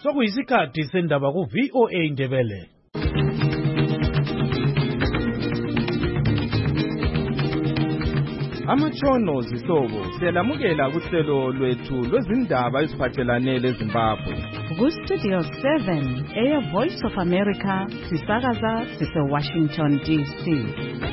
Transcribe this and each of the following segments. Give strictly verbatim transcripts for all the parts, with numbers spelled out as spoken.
sokuyisikhathi sendaba ku V O A Ndebele. Amatshono zihlobo siyalamukela kuhlelo lwethu lwezindaba eziphathelane leZimbabwe. Ku Studio seven, Air Voice of America, sisakaza sise Washington D C.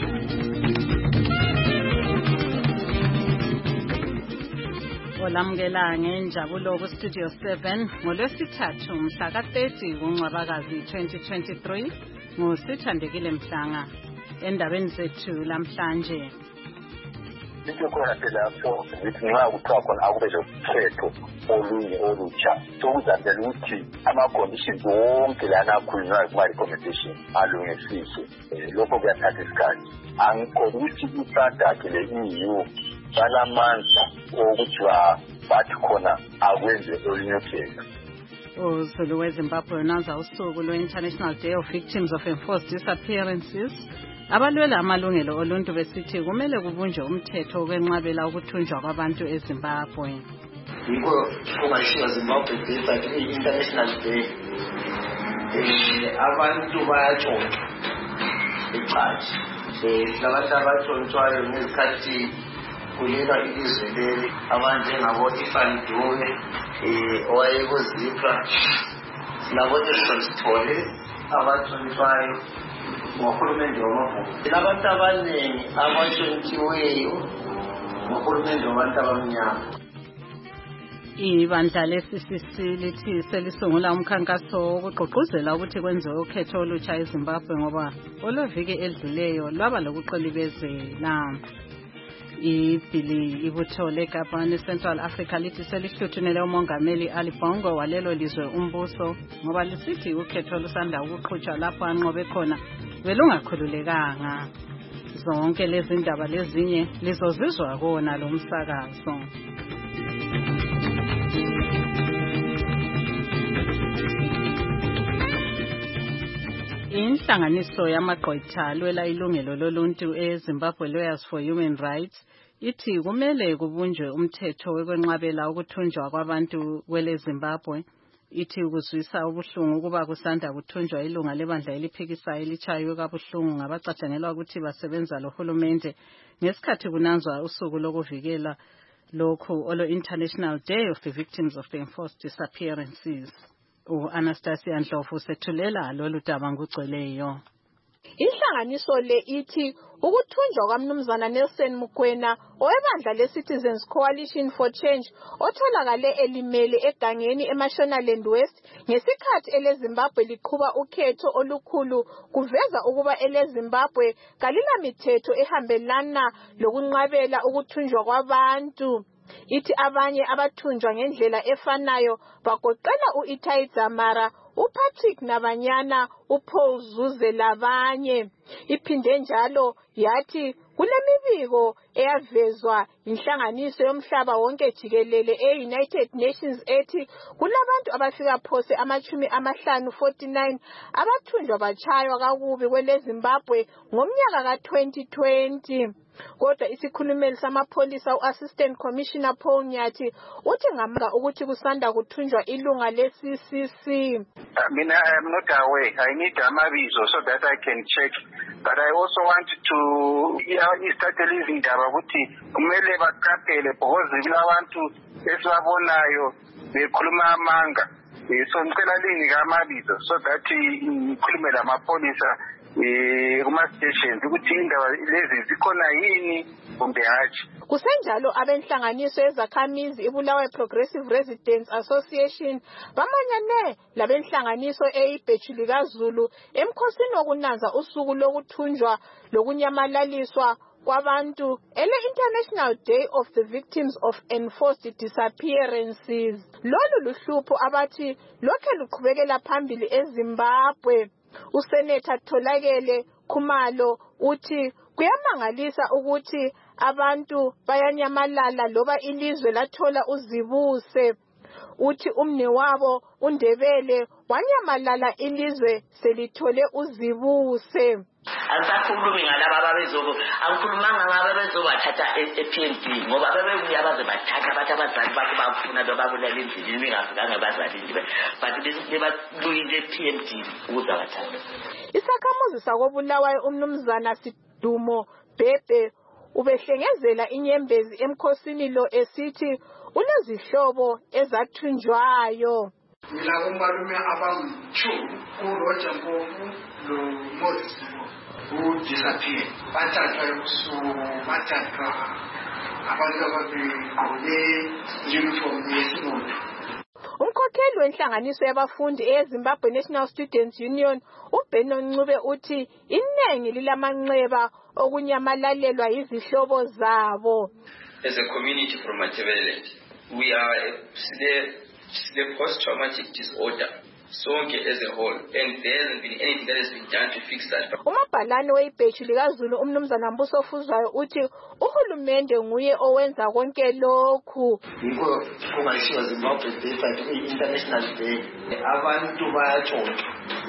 Olamukela ngenjabulo ku Studio seven ngolwesithathu mhla ka thirty kuNcwabakazi twenty twenty-three ngosithandekile Mhlanga. Endabeni zethu lamhlanje Ikhona phela lapho ngithi nxa kuthiwa khona akube lokhetho olunye olutsha sokuzamela ukuthi ama-conditions wonke lana akhulunywa kuma-recommendation alungisiswe. Lokho kuyathatha isikhathi. Angikholwa ukuthi isadakhe le-E U balamandla okuthi bathi khona akwenze olunye ukhetho. uZulu weZimbabwe unaza usuku lwe-International Day of Victims of Enforced Disappearances. Abalwela amalungelo oluntu besithi kumele kubunjwe umthetho okwenqabela ukuthunjwa kwabantu eZimbabwe. Yikho kungashiya Zimbabwe Day but i-International Day. Eh abantu bayatshontshwa echathi. Eh labantu abatshontshwayo ngezikhathi kulena ilizwe leli abanjengabo Ifandule eh owayekuzipha labo esithole abatshontshwayo ngohulumende wamabhuku. Labantu abaningi abatshontshiweyo ngohulumende wabantu abamnyama. Ibandla le-C C C lithi selisungula umkhankaso wokugqugquzela ukuthi kwenziwe ukhetho olutsha eZimbabwe ngoba olweviki edluleyo lwaba lokuqilibezela. Ibhili ibutho leGabani Central Africa lithi selihluthunele umongameli Ali Bongo walelo lizwe umbuso ngoba lisithi ukhetho lusanda ukuqhutshwa lapho anqobe khona belungakhululekanga. Zonke lezi ndaba lezinye lizozizwa kona lo msakazo. Inhlanganiso yamagqwetha lwela ilungelo loluntu eZimbabwe Lawyers for Human Rights ithi kumele kubunjwe umthetho wekwenqabela ukuthunjwa kwabantu kwele Zimbabwe. Ithi ukuzwisa ubuhlungu ukuba kusanda kuthunjwa ilunga lebandla eliphikisayo elitshaywe kabuhlungu ngabacatshangelwa ukuthi basebenza lohulumende ngesikhathi kunanzwa usuku lokuvikela lokhu olo International Day of the Victims of the Enforced Disappearances. U-Anastasia Ndlovu sethulela lolu daba ngugcweleyo. Inhlanganiso le ithi ukuthunjwa kwaMnumzana Nelson Mukwena owebandla le-Citizens Coalition for Change otholakale elimele egangeni eMashonaland West ngesikhathi eleZimbabwe liqhuba ukhetho olukhulu kuveza ukuba eleZimbabwe kalilamithetho ehambelana lokunqabela ukuthunjwa kwabantu. Ithi abanye abathunjwa ngendlela efanayo bagoqela uItai Dzamara, uPatrick Nabanyana, uPaul Zuze labanye. Iphinde njalo yathi kulemibiko eyavezwa inhlanganiso yomhlaba wonke jikelele e-United Nations ethi kulabantu abafika phose amachumi amahlanu forty-nine abathunjwa bachaywa kakubi kwele Zimbabwe ngomnyaka ka twenty twenty. Kodwa isikhulumeli samapholisa u-Assistant Commissioner Paul Nyathi uthi ngamanga ukuthi kusanda kuthunjwa ilunga le-C C C. Mina I am not aware. I need amabizo so that I can check. But I also want to start living ndaba ukuthi kumele baqaphele because abantu esibabonayo bekhuluma amanga. So ngicela linike amabizo so that ngikhulume lamapholisa eh kuma stations ukuthi indaba lezi zikhona yini kumbe hathi. Kusenjalo abenhlanganiso ezakhamizi iBulawayo Progressive Residents Association bamanyane labenhlanganiso eIbheju kaZulu emkhosini wokunanza usuku lokuthunjwa lokunyamalaliswa kwabantu ele International Day of the Victims of Enforced Disappearances. Lolu luhlupho abathi lokhe luqhubekela phambili eZimbabwe. USenator Tholakele Khumalo uthi kuyamangalisa ukuthi abantu bayanyamalala loba ilizwe lathola uzibuse. uthi umne wabo uNdebele wanyamalala ilizwe selithole uzibuse. Angisakhulumi ngalabo ababezobo angikhulumanga ngabo abezobathatha e-P M D ngoba bebebuya baze bathatha abantu abazali bakho bafuna babulala endlini bengafikanga abazali but bebabuyile e-P M D ukuze bathathe. Isakhamuzi sakobulawayo umnumzana Sidumo Bhebhe ubehlengezela inyembezi emkhosini lo esithi unezihlobo ezathunjwayo. Mina umalume abamthu uRoger Mpofu lo Moses who disappeared. Bathathwa ebusuku bathathwa abantu ababegqoke uniform yesibonda. Umkhokheli wenhlanganiso yabafundi eZimbabwe National Students Union uBeno Ncube uthi inengi lilamanxeba okunyamalalelwa izihlobo zabo. As a community from Matebeleland, we are a post-traumatic disorder, sonke as a whole, and there hasn't been anything that has been done to fix that. Umabhalane weyibheshi likaZulu umnumzana Mbuso Fuzwayo uthi uhulumende nguye owenza konke lokhu. Yiko kungashiwa Zimbabwe Day but International Day abantu bayatshontsha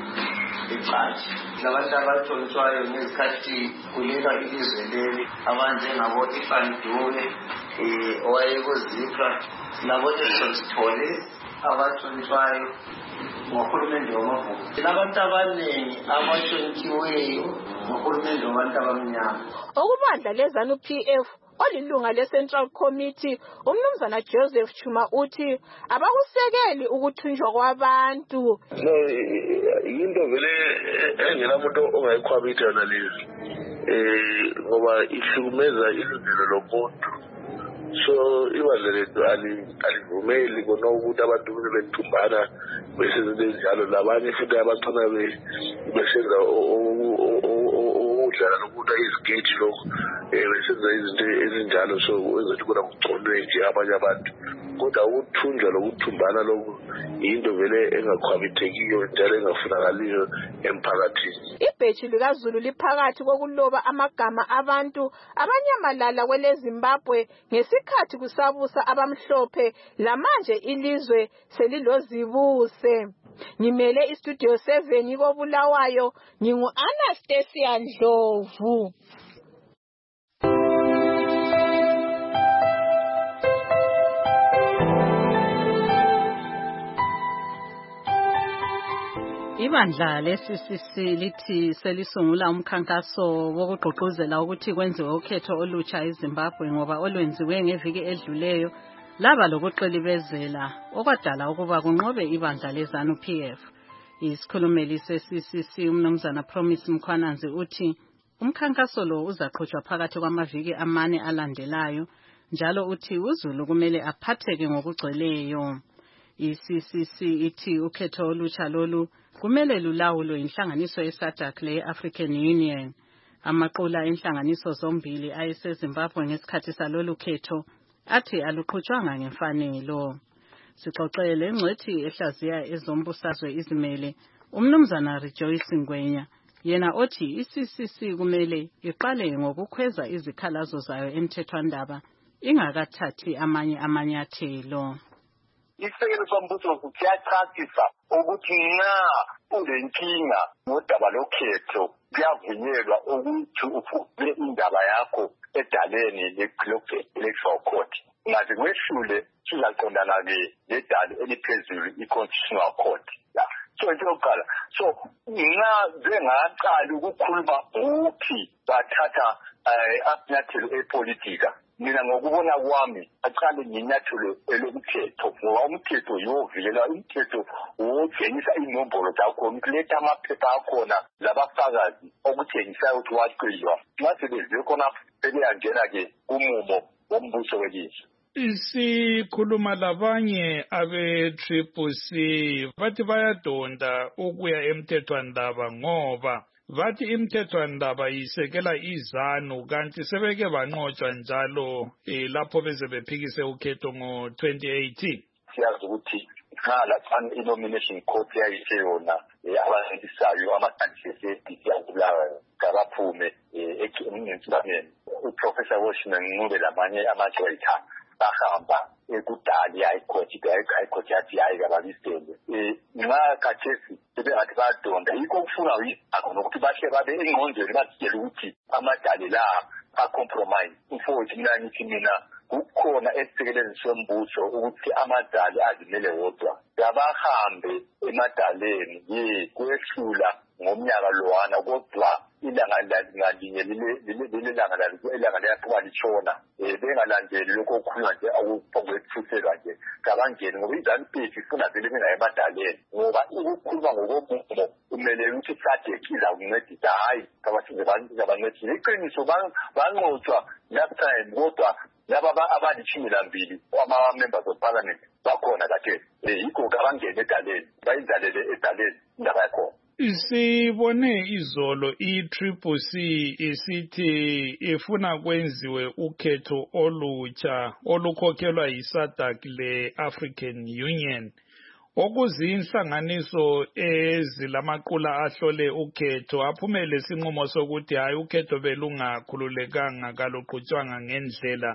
echaji labantu abathontshwayo ngezikhathi kuleka ilizwe leli abanjengabo Ifandule eh owayekuzipha labo esithole abathontshwayo ngohulumende wamabhuku labantu abaningi abathontshiweyo ngohulumende wabantu abamnyama. Okubandla leZANU P F olilunga le-Central Committee umnumzana Joseph Chuma uthi abakusekeli ukuthunjwa kwabantu. No, into vele engenamuntu ongayikhwabitha nalezi eh ngoba ihlukumeza ilungelo lomuntu. So ibandla lethu alivumeli kona ukuthi abantu bethumbana besenze njalo labanye futhi abacana besenza udlala nokuthi izigate lokho besenza izinto ezinjalo so ezothi kuna kucondwe nje abanye abantu kodwa ukuthunjwa lokuthumbana lokho into vele engakhwabitekiyo njalo engafunakaliyo emphakathini. Ibheji likaZulu liphakathi kokuloba amagama abantu abanyamalala kwele Zimbabwe ngesikhathi kusabusa abamhlophe lamanje ilizwe selilozibuse. Ngimele istudio seven kobulawayo ngingu Anastasia Ndlovu. Ibandla le-C C C lithi selisungula umkhankaso wokugqugquzela ukuthi kwenziwe ukhetho olutsha eZimbabwe ngoba olwenziwe ngeviki edluleyo laba lokuqilibezela okwadala ukuba kunqobe ibandla leZANU P F. Isikhulumeli se-C C C umnumzana Promise Mkhwananzi uthi umkhankaso lo uzaqhutshwa phakathi kwamaviki amane alandelayo njalo uthi uZulu kumele aphatheke ngokugcweleyo. I-C C C ithi ukhetho olutsha lolu kumele lulawulwe inhlanganiso ye-SADC le-African Union. Amaqula enhlanganiso zombili ayeseZimbabwe ngesikhathi salolu khetho athi aluqhutshwanga ngemfanelo. Sixoxele ingcwethi ehlaziya ezombusazwe izimele umnumzana Rejoice Ngwenya yena othi i-C C C kumele iqale ngokukhweza izikhalazo zayo emthethwandaba ingakathathi amanye amanyathelo. Isekelo sombuso siyachasisa ukuthi nxa ulenkinga ngodaba lokhetho kuyavunyelwa ukuthi ufune indaba yakho edaleni le-electoral court. Ngathi kwehlule sizaqondana-ke ledali eliphezulu i-constitutional court. So into yokuqala so nxa bengaqali ukukhuluma ukuthi bathatha amanyathelo epolitika mina ngokubona kwami aqale ngenyathelo elomthetho ngoba umthetho yovikela umthetho wotshengisa inombolo zakho ukuletha amaphepha akhona labafakazi okutshengisa ukuthi waqilwa nxa sebeze khona sebeyangena-ke umumo wombuso welizwe. Isikhuluma labanye abe-Triple C bathi bayadonda ukuya emthethwandaba ngoba bathi imthethwandaba yisekela iZANU kanti sebeke banqotshwa njalo eh, lapho beze bephikise ukhetho ngo twenty eighteen. Siyazi ukuthi nxa laphana i-nomination court yayithe yona abasebenzisayo ama-candidates yabulawa kabaphume emncintiswaneni uProfessor Washington Ncube lamanye amajoyitha bahamba ekudali hayikhoti hayikhoti yathi hayi kababisele eh nxa kathesi sebengathi bayadonda yikho kufuna akho nokuthi bahle babe engqondweni bazitshela ukuthi amadali la a-compromise mfowethu mina ngithi mina kukhona esisekeleni sombuso ukuthi amadali azimele wodwa yabahambe emadaleni ye kwehlula ngomnyaka lowana kodwa ilanga ngalinye lilanga ilanga liyaphuma litshona um bengalandeli lokho okukhulunywa nje akuphongwethuselwa nje kabangeni ngoba iZANU-P F ifuna vele bengaye emadaleni ngoba ukukhuluma ngokomumo kumele ukuthi sadec izakuncedisa hhayi kababancedisa iqiniso banqotshwa last time kodwa laba abalithumi lambili ama-members of parliament bakhona kade um yikho kabangeni edaleni bayidlalele edaleni indaba yakhona. Sibone izolo i-Triple C isithi ifuna kwenziwe ukhetho olutsha olukhokhelwa yi-SADC le-African Union okuzinhlanganiso ezilamaqula ahlole ukhetho aphumele isinqumo sokuthi hayi ukhetho belungakhululekanga kaluqhutshwanga ngendlela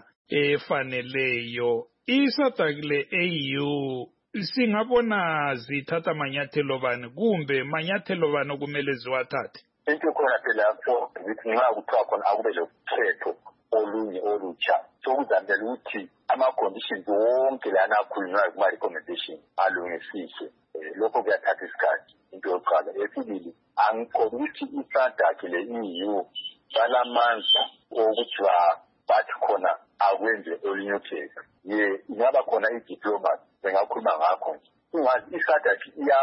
efaneleyo. I-SADC le-A U singabona zithatha manyathelo bani kumbe manyathelo bani okumele ziwathathe? Into khona phela lapho ukuthi nxa kuthiwa khona akube lokhetho olunye olutsha sokuzamela ukuthi ama-conditions wonke lana akhulunywayo kuma-recommendation alungisiswe. Lokho kuyathatha isikhathi into yokuqala. Esibili, angikholwa ukuthi i-SADC le-E U balamandla okuthi bathi khona akwenze olunye ukhetho. Ye ingaba khona i-diplomat bengakhuluma ngakho nje. Ungazi i-SADC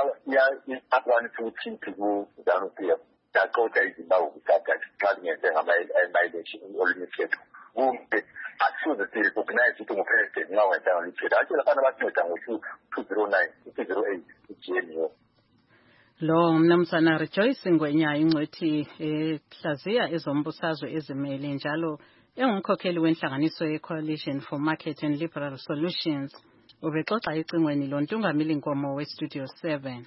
iyakwanisa ukuthi ku-ZANU-P F yaqoqa iZimbabwe ku-SADC xa kungenze ngama-election olunye ukhetho. Kumbe akusuze si-recognize ukuthi ngupresident nxa wenzanga olunye ukhetho. Atshela fana basinceda ngo-two zero nine, two zero eight i-G N U. Lo mnumzana Rejoice Ngwenya ingcwethi ehlaziya ezombusazwe ezimele njalo engumkhokheli wenhlanganiso ye-Coalition for Market and Liberal Solutions. Ubexoxa icingweni loNtungamili Nkomo we-Studio seven.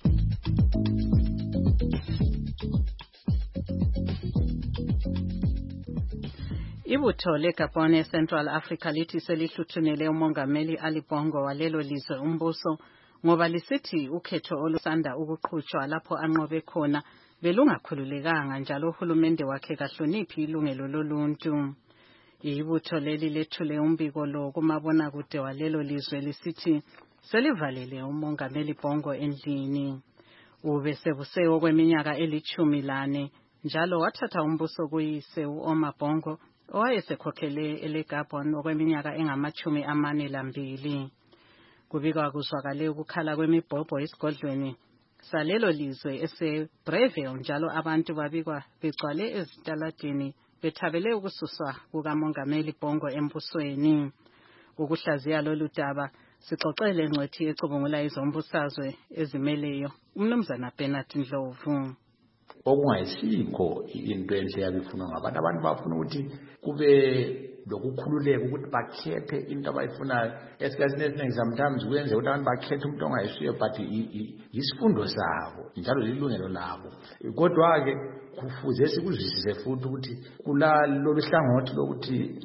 Ibutho leGabon eCentral Africa lithi selihluthunele umongameli Ali Bongo walelo lizwe umbuso ngoba lisithi ukhetho olusanda ukuqhutshwa lapho anqobe khona belungakhululekanga njalo uhulumende wakhe kahloniphi ilungelo loluntu. Ibutho leli lethule umbiko lo kumabona kude walelo lizwe lisithi selivalele umongameli Bongo endlini. Ube sebuseo kweminyaka elithumi lane njalo wathatha umbuso kuyise uOmar Bongo owayesekhokhele eleGabon okweminyaka engamachumi amane lambili. Kubikwa kuzwakale ukukhala kwemibhobho esigodlweni salelo lizwe eseBreville njalo abantu babikwa begcwale ezitaladini bethabele ukususwa kukamongameli Bongo embusweni. Ukuhlaziya lolu daba sixoxele ngcwethi ecubungula izombusazwe ezimeleyo umnumzana Bernard Ndlovu. Okungayisikho into enhle yabifunwa ngabantu abantu bafuna ukuthi kube lokukhululeka ukuthi bakhethe into abayifunayo. Esikhathini esiningi sometimes kuyenze ukuthi abantu bakhethe umuntu ongayisuye but yisifundo sabo njalo lilungelo labo. Kodwa-ke kufuze sikuzwisise futhi ukuthi kulalolu hlangothi lokuthi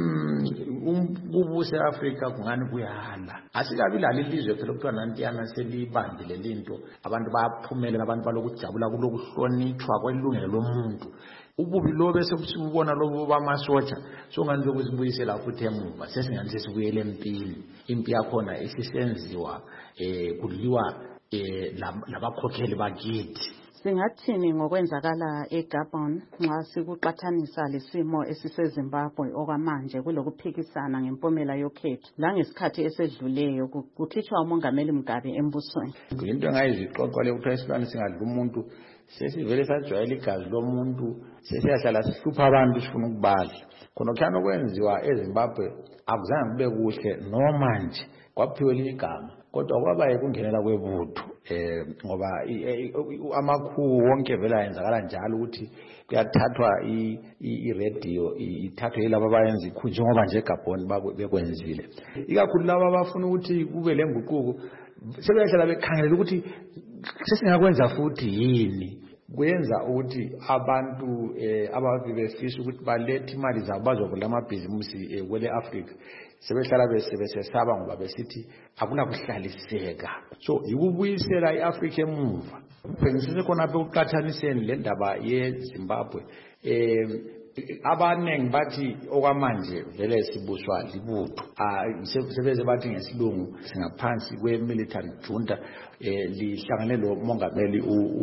kubuse Afrika kungani kuyala. Asikabi lali ilizwe phela kuthiwa nantiyana selibambile linto abantu bayaphumela abantu balokujabula kulokuhlonitshwa kwelungelo lomuntu. Ububi lo bese kusibona lobo bamasotsha songani lokusibuyisela futhi emuva sesingani sesibuyele empini. Impi yakhona esisenziwa eh kudliwa eh labakhokheli bakithi. Singathini ngokwenzakala eGabon nxa sikuqathanisa lesimo esiseZimbabwe okwamanje kulokuphikisana ngempumela yokhetho la ngesikhathi esedluleyo kukhitshwa umongameli Mugabe embusweni. Into engayizixoxa le kuthiwa isilwane singadla umuntu sesivele sajwayela igazi lomuntu sesiyahlala sihlupha abantu sifuna ukubala. Khona kukhona okwenziwa eZimbabwe akuzange kube kuhle noma nje kwaphiwe igama kodwa kwabaye kungenela kwebutho eh ngoba amakhu wonke vela yenzakala njalo ukuthi kuyathathwa i-radio ithathwe yilabo abayenza ikhunje ngoba nje eGabon bekwenzile ikakhulu laba abafuna ukuthi kube lenguquko sebehlala bekhangelela ukuthi sesingakwenza futhi yini kuyenza ukuthi abantu eh ababe befisa ukuthi balethe imali zabo bazovula amabhizimusi kwele Africa sebehlala besesaba ngoba besithi akunakuhlaliseka. So yikubuyisela iAfrica emuva. Bengise khona bekuqathaniseni le ndaba yeZimbabwe. Eh abanengi bathi okwamanje vele sibuswa libutho. Ah sebeze bathi ngesilungu singaphansi kwe-military junta eh lihlangane lo mongameli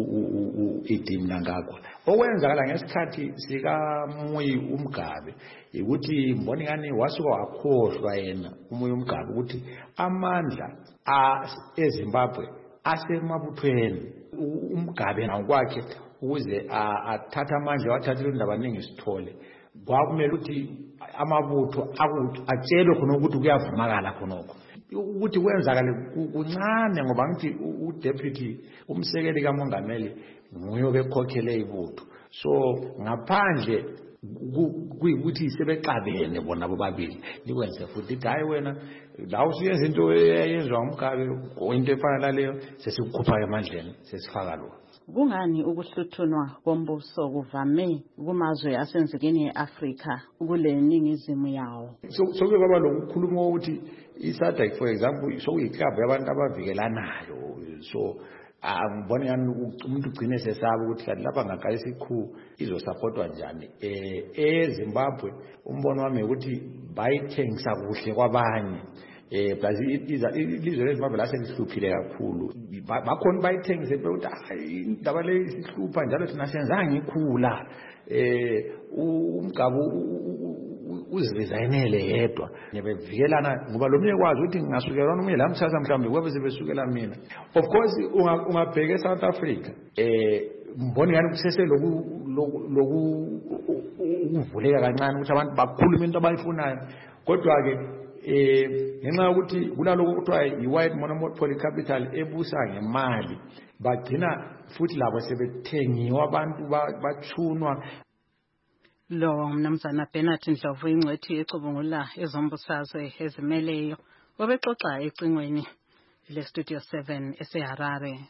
uIdi Mnangagwa. Okwenzakala ngesikhathi sika Muyi uMgabe ukuthi mboni ngani wasuka wakhohlwa yena uMuyi uMgabe ukuthi amandla a eZimbabwe asemabuthweni. uMgabe nakwakhe ukuze athatha amandla wathatha indaba abaningi sithole kwakumele ukuthi amabutho atshelwe khona ukuthi kuyavumakala khonokho ukuthi kwenzakale kuncane ngoba ngithi uDeputy umsekeli kaMongameli nguye obekhokhele ibutho. So ngaphandle kuyikuthi sebeqabene bona bobabili nikwenze futhi hayi wena la usuyenza into eyenzwa uMgabe into efana naleyo sesikukhupha emandleni sesifaka lo. Kungani ukuhluthunwa kombuso kuvame kumazwe asenzekeni eAfrika kule ningizimu yawo? So so baba lo ukukhuluma ukuthi iSADC for example so uyiclub yabantu abavikelanayo. So angibone yani umuntu ugcine sesaba ukuthi kanti lapha ngaqalisa ikhu izosupportwa njani. Eh eZimbabwe umbono wami ukuthi bayithengisa kuhle kwabanye. Eh plus ilizwe leZimbabwe la selihluphile kakhulu. Bakhona bayithengise ukuthi hayi indaba le isihlupha njalo thina senzanga ikhula. Eh uMgabe uziresignele yedwa nebevikelana ngoba lo mnye kwazi ukuthi ngingasukela nomnye la mthatha mhlawumbe kwabe sebesukela mina. Of course ungabheka eSouth Africa eh mboni ngani kusese loku loku ukuvuleka kancane ukuthi abantu bakhuluma into abayifunayo kodwa ke eh ngenxa ukuthi kunaloko kuthiwa i-white monopoly capital ebusa ngemali bagcina futhi labo sebethengiwa abantu bachunwa. Lo mnumzana Bernard Ndlovu ingcwethi ecubungula ezombusazwe ezimeleyo obexoxa ecingweni le Studio seven eseHarare.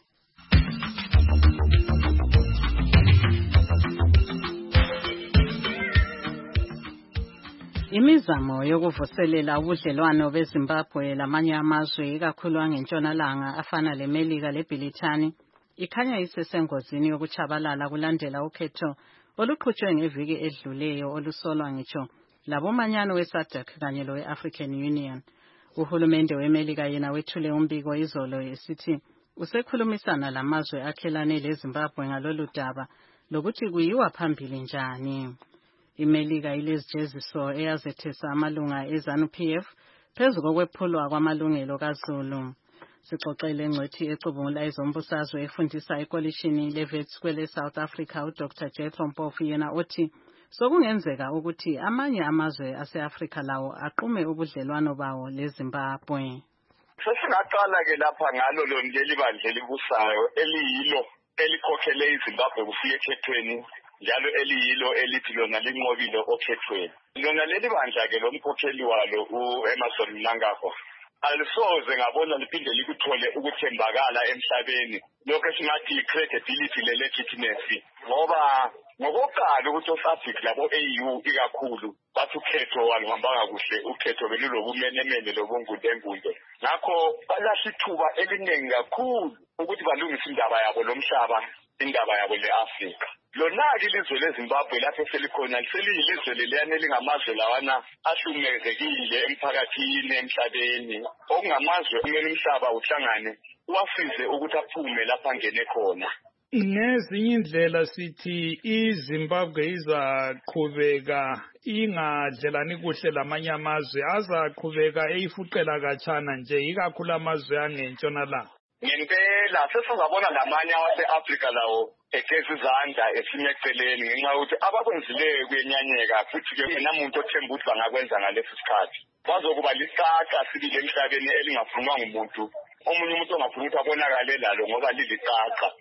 Imizamo yokuvuselela ubudlelwano beZimbabwe lamanye amazwe ikakhulu angentshonalanga afana leMelika leBrithani ikhanya isesengozini yokuchabalala kulandela ukhetho oluqhutshwe ngeviki edluleyo olusolwa ngitsho labomanyano weSADC kanye lowe-African Union. Uhulumende weMelika yena wethule umbiko izolo esithi usekhulumisana lamazwe akhelane leZimbabwe ngalolu daba lokuthi kuyiwa phambili njani. iMelika ilezijeziso eyazethesa amalunga eZANU-P F phezu kokwephulwa kwamalungelo kaZulu. Sixoxele ngcwethi ecubungula ezombusazwe efundisa ekolishini leVets kwele South Africa uDr Jethro Mpofu yena othi sokungenzeka ukuthi amanye amazwe aseAfrika lawo aqume ubudlelwano bawo leZimbabwe. Sesingaqala ke lapha ngalo leli bandla elibusayo eliyilo elikhokhele iZimbabwe kufika ekhethweni njalo eliyilo elithi lona linqobile okhethweni. Lona leli bandla ke lomkhokheli walo uEmmerson Mnangagwa alisoze ngabona liphinde likuthole ukuthembakala emhlabeni lokho esingathi credibility le legitimacy ngoba ngokuqala ukuthi oSADC labo A U ikakhulu bathi ukhetho walihambanga kuhle ukhetho belulobumenemene lobungundengunde ngakho balahla ithuba eliningi kakhulu ukuthi balungise indaba yabo lomhlaba indaba yabo leAfrika. Lona-ke ilizwe leZimbabwe lapho selikhona seliyilizwe leliyana elingamazwe lawana ahlumezekile emphakathini emhlabeni okungamazwe kumele umhlaba uhlangane uwasize ukuthi aphume lapha angene khona. Ngezinye indlela sithi iZimbabwe izaqhubeka ingadlelani kuhle lamanye amazwe azaqhubeka eyifuqela khatshana nje ikakhulu amazwe angentshonalanga. Ngempela sesizabona lamanye awase-Afrika lawo egeza izandla esinye eceleni ngenxa yokuthi abakwenzileyo kuyenyanyeka futhi-ke kungenamuntu othemba ukuthi bangakwenza ngalesi sikhathi. Bazokuba liqaqa sibili emhlabeni elingafunwa ngumuntu omunye umuntu ongafuna ukuthi abonakale lalo ngoba liliqaqa.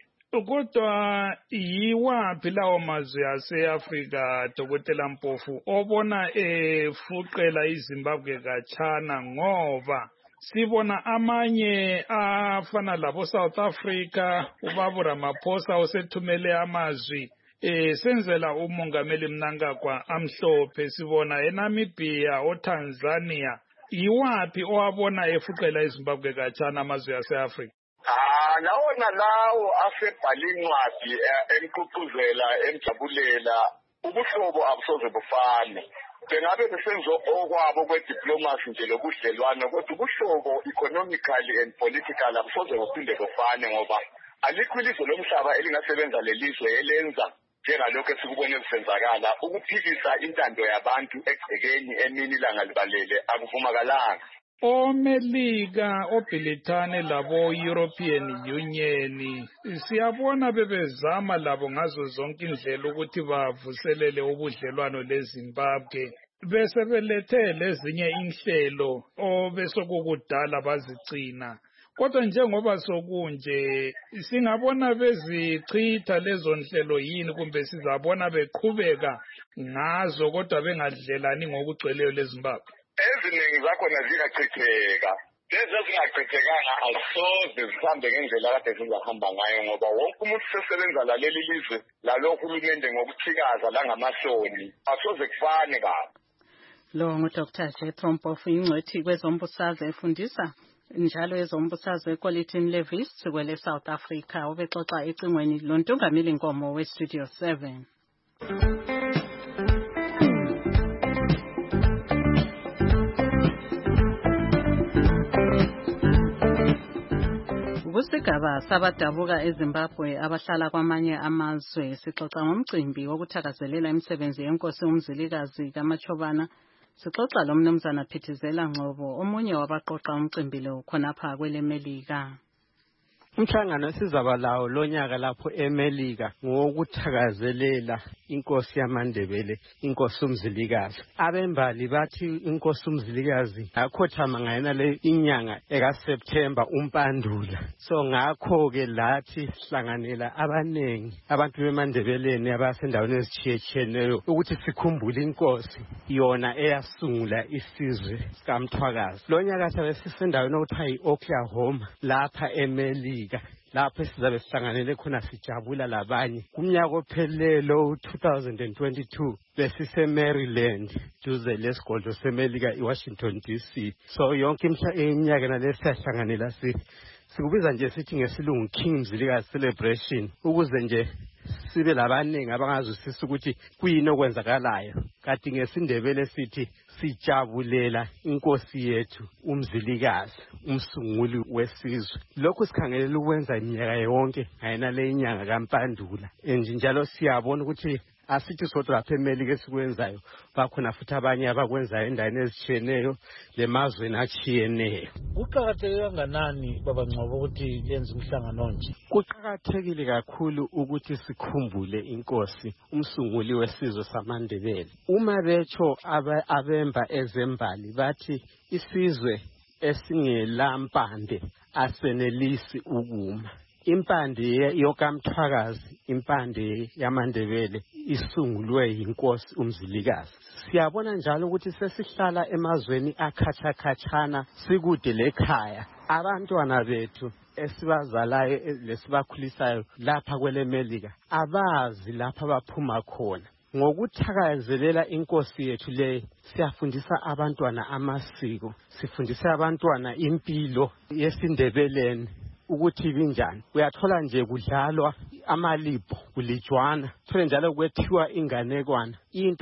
Kodwa yiwaphi lawo mazwe ase-Afrika Dr Mpofu obona efuqela iZimbabwe khatshana ngoba sibona amanye afana labo South Africa ubaba Ramaphosa osethumele amazwi eh senzela umongameli Mnangagwa amhlophe sibona eNamibia oTanzania yiwaphi owabona efuqela iZimbabwe katshana amazwe ase-Afrika? Ah, lawo nalawo asebhala incwadi emququzela emjabulela ubuhlobo abusoze bufane. Bengabe besenzo okwabo kwediplomasi nje lokudlelwana kodwa ubuhlobo economically and politically abusoze buphinde bufane ngoba alikho ilizwe lomhlaba elingasebenza lelizwe elenza njengalokho esikubone kusenzakala ukuphikisa intando yabantu egcekeni emini ilanga libalele akuvumakalanga. OMelika, oBrithani labo European Union siyabona bebezama labo ngazo zonke indlela ukuthi bavuselele ubudlelwano leZimbabwe bese belethe lezinye inhlelo obesokukudala bazigcina. Kodwa njengoba sokunje singabona bezichitha lezo nhlelo yini kumbe sizabona beqhubeka ngazo kodwa bengadlelani ngokugcweleyo leZimbabwe? Eziningi zakhona ziyachitheka. Lezo zingachithekanga asoze zihambe ngendlela kade zingahamba ngayo ngoba wonke umuntu sesebenza laleli lizwe lalohulumende ngokuthikaza langamahloni asoze kufane kabi. Lo nguDoctor Jethro Mpofu ingcwethi kwezombusazwe efundisa njalo ezombusazwe eQuality'n Levis kwele South Africa obexoxa ecingweni lontungameli Nkomo we Studio seven. Kusigaba sabadabuka eZimbabwe abahlala kwamanye amazwe sixoxa ngomcimbi wokuthakazelela imisebenzi yenkosi uMzilikazi kaMachobana. Sixoxa lo mnumzana Phithizela Ngcobo omunye wabaqoqa umcimbi lo khonapha kweleMelika. Umhlangano sizaba lawo lonyaka lapho eMelika ngokuthakazelela inkosi yamaNdebele, inkosi uMzilikazi. Abembali bathi inkosi uMzilikazi yakhothama ngayena le inyanga ekaSeptember uMpandula. So ngakho ke lathi sihlanganela abanengi abantu bemaNdebeleni abasendaweni ezitshiyetshiyeneyo ukuthi sikhumbule inkosi yona eyasungula isizwe sikaMthwakazi. Lonyaka sabe sisendaweni okuthiwa yi-Oklahoma lapha eMelika. Lapho sizabe sihlanganele khona sijabula labanye. Kumnyaka ophelelo two thousand twenty-two besise Maryland duze lesigodi seMelika eWashington D C. So yonke imhla eminyaka nalesi sihlanganela si sikubiza nje sithi ngesilungu King Mzilikazi celebration ukuze nje sibe labaningi abangazwisisa ukuthi kuyini okwenzakalayo. Kanti ngesindebele sithi sijabulela inkosi yethu uMzilikazi, umsunguli wesizwe. Lokhu sikhangelela ukwenza iminyaka yonke ngayena le inyanga kaMpandula. Njalo siyabona ukuthi asithi sodwa lapha eMelika esikwenzayo bakhona futhi abanye abakwenzayo endaweni ezitshiyeneyo lemazweni atshiyeneyo. Kuqakatheke kanganani baba Ngcobo ukuthi yenze umhlangano nje? Kuqakathekile kakhulu ukuthi sikhumbule inkosi umsunguli wesizwe samaNdebele. Uma betsho abemba ezembali bathi isizwe esingelampande asenelisi ukuma. Impande yokaMthwakazi, impande yamaNdebele isungulwe yinkosi uMzilikazi. Siyabona njalo ukuthi sesihlala emazweni akhatshakhatshana sikude lekhaya. Abantwana bethu esibazalayo lesibakhulisayo lapha kweleMelika abazi lapha baphuma khona. Ngokuthakazelela inkosi yethu le siyafundisa abantwana amasiko, sifundisa abantwana impilo yesindebeleni ukuthi binjani. Uyathola nje kudlalwa amalipho kulijwana, thole njalo kwethiwa inganekwana, into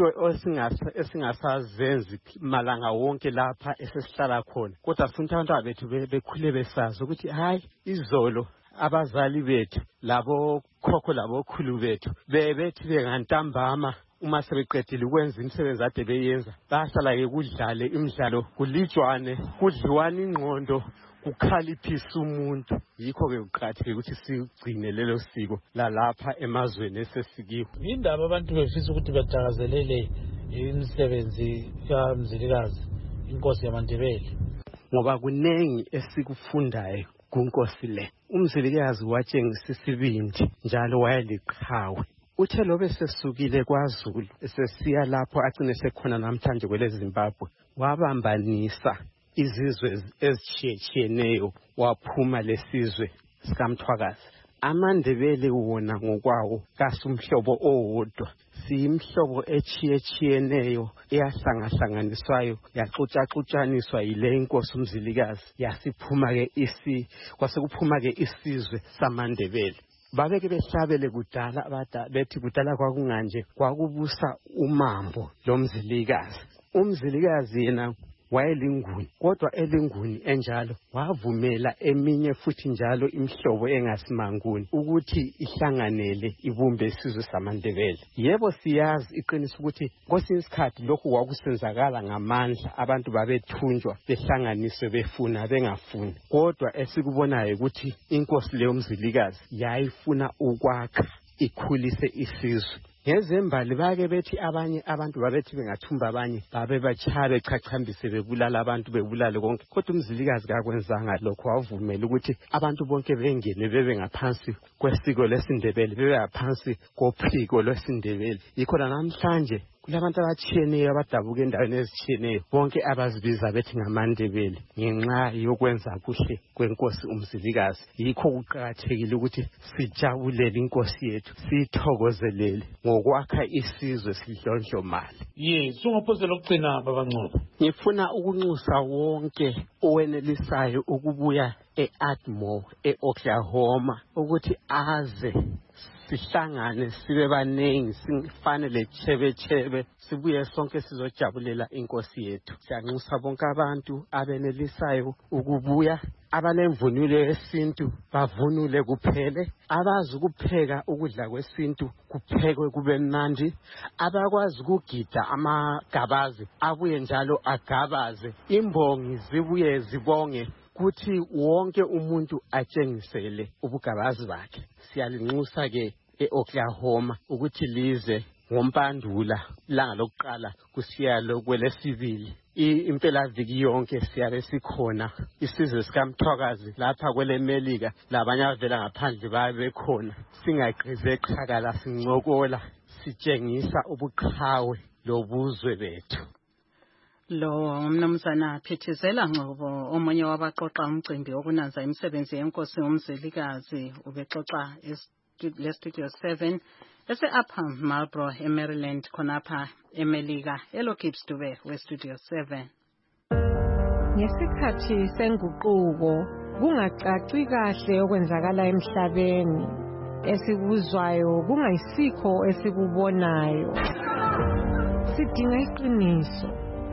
esingasazenzi malanga wonke lapha esesihlala khona. Kodwa sifuna abantwana bethu bekhule besazi ukuthi hayi izolo abazali bethu labo khokho labo khulu bethu bebethi bengantambama uma sebeqedile ukwenza imisebenzi ade beyenza bahlala ke kudlale imidlalo kulijwane kudliwana ingqondo kukhaliphisa umuntu. Yikho ke uqhatheke ukuthi sigcine lelo siko lalapha emazweni esesikiwo. Indaba abantu befisa ukuthi bathakazelele imisebenzi kaMzilikazi inkosi yamaNdebele ngoba kunengi esikufundayo kunkosi le. uMzilikazi watshengisa isibindi njalo wayeliqhawe. Uthe lobe sesukile kwaZulu esesiya lapho agcine sekhona namhlanje kwele Zimbabwe wabambanisa izizwe ezitshiyetshiyeneyo waphuma lesizwe sikaMthwakazi. amandebele wona ngokwawo kasumhlobo owodwa siyimhlobo echiyetshiyeneyo eyahlangahlanganiswayo yaxutshaxutshaniswa yile inkosi umzilikazi yasiphuma ke isi kwasekuphuma ke isizwe samandebele. Babeke behlabele kudala abada bethi kudala kwakunganje kwakubusa umambo lomzilikazi. Umzilikazi yena wayelinguni kodwa elinguni enjalo wavumela eminye futhi njalo imhlobo engasimanguni ukuthi ihlanganele ibumbe isizwe samandebele. Yebo siyazi iqiniso ukuthi kwesinye isikhathi lokhu kwakusenzakala ngamandla abantu babethunjwa behlanganiswe befuna bengafuni kodwa esikubonayo ukuthi inkosi leyo mzilikazi yayifuna ukwakha ikhulise isizwe. Ngezembali bake bethi abanye abantu babethi bengathumba abanye babe bachabe chachambise bebulala abantu bebulale konke kodwa umzilikazi kakwenzanga lokho wavumela ukuthi abantu bonke bengene bebe ngaphansi kwesiko lesindebele bebe ngaphansi kophiko lwesindebele. Yikho namhlanje kulabantu abatshiyeneyo abadabuka endaweni ezitshiyeneyo bonke abazibiza bethi ngamandebele ngenxa yokwenza kuhle kwenkosi umzilikazi. Yikho kuqakathekile ukuthi sijabulele inkosi yethu sithokozelele ngokwakha isizwe sidlondlomali. Ye sungaphosela ukugcina baba Ngcobo. Ngifuna ukunxusa wonke owenelisayo ukubuya e-Ardmore e-Oklahoma ukuthi aze sihlangane sibe baningi sifanele chebe chebe sibuye sonke sizojabulela inkosi yethu. Siyanxusa bonke abantu abenelisayo ukubuya abanemvunulo yesintu bavunule kuphele abazi ukupheka ukudla kwesintu kuphekwe kube mnandi abakwazi ukugida amagabazi abuye njalo agabaze imbongi zibuye zibonge kuthi wonke umuntu atshengisele ubugabazi bakhe. Siyalinxusa ke e-Oklahoma ukuthi lize ngompandula langa lokuqala kusiya lokwelesibili impela viki yonke siyabe sikhona isizwe sikamthwakazi lapha kwelemelika labanye abavela ngaphandle babe khona singaqhize eqhakala sincokola sitshengisa ubuqhawe lobuzwe bethu. Lo umnumzana Phithizela Ngcobo omunye wabaqoqa umcimbi wokunanza imisebenzi yenkosi umzilikazi ubexoxa le Studio seven ese Upper Marlboro eMaryland khonapha eMelika elo Gibbs Dube we Studio seven. Ngesikhathi senguquko kungacaci kahle okwenzakala emhlabeni esikuzwayo kungayisikho esikubonayo sidinga iqiniso.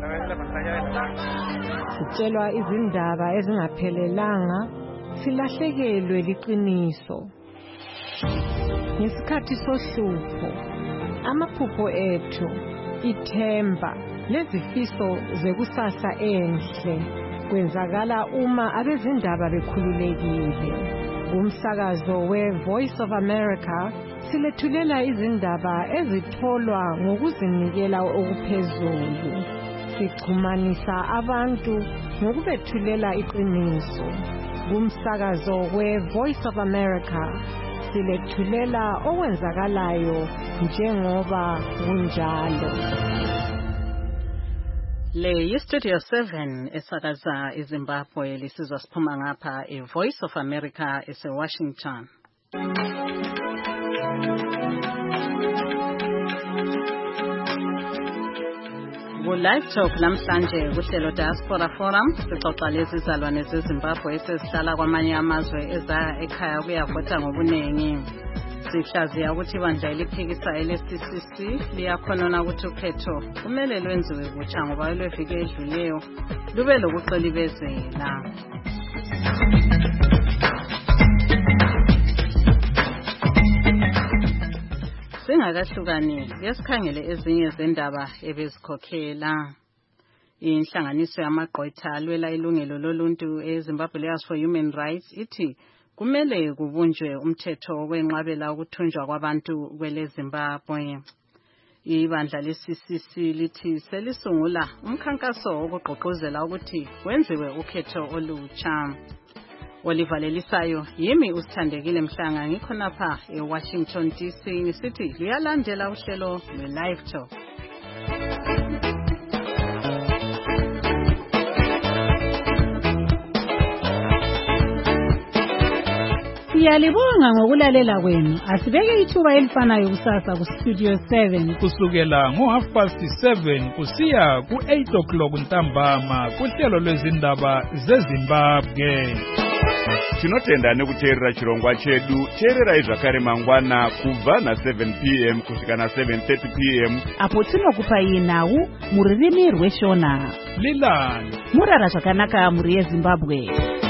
Sitshelwa izindaba ezingaphelelanga silahlekelwe liqiniso. Ngesikhathi sohlupho amaphupho ethu ithemba lezifiso zekusasa enhle kwenzakala uma abezindaba bekhululekile. Umsakazo we-Voice of America silethulela izindaba ezitholwa ngokuzinikela okuphezulu. Sixhumanisa abantu ngokubethulela iqiniso. Kumsakazo we-Voice of America silethulela okwenzakalayo njengoba kunjalo. Le yi-Studio seven esakaza eZimbabwe lisizwa siphuma ngapha e-Voice of America ese-Washington. Ku-Live Talk namhlanje kuhlelo Diaspora Forum sixoxa lezi izalwane zeZimbabwe esezihlala kwamanye amazwe eza ekhaya kuyavota ngobuningi. Sihlaziya ukuthi ibandla eliphikisa ele-C C C liyakhonona ukuthi ukhetho kumele lwenziwe kutsha ngoba elweviki edluleyo lube lokuqilibezela. Singakahlukani yesikhangele ezinye zendaba ebezikhokhela. Inhlanganiso yamagqwetha alwela ilungelo loluntu eZimbabwe Lawyers for Human Rights ithi kumele kubunjwe umthetho wokwenqabela ukuthunjwa kwabantu kwele Zimbabwe. Ibandla le-C C C lithi selisungula umkhankaso wokugqugquzela ukuthi wenziwe ukhetho olutsha. Oliver Lelisayo yimi usithandekile Mhlanga ngikhonapha eWashington D C ngisithi liyalandela uhlelo lwe-Live Talk. Siyalibonga ngokulalela kwenu. Asibeke ithuba elifanayo kusasa ku Studio seven kusukela ngo half past seven kusiya ku eight o'clock ntambama kuhlelo lwezindaba zeZimbabwe. Tinotenda nekuteerera chirongwa chedu. Teererai zvakare mangwana kubva na seven p m kusvika na seven thirty p m apo tinokupai nhau mururimi rweshona. Lilani murara zvakanaka muri yeZimbabwe.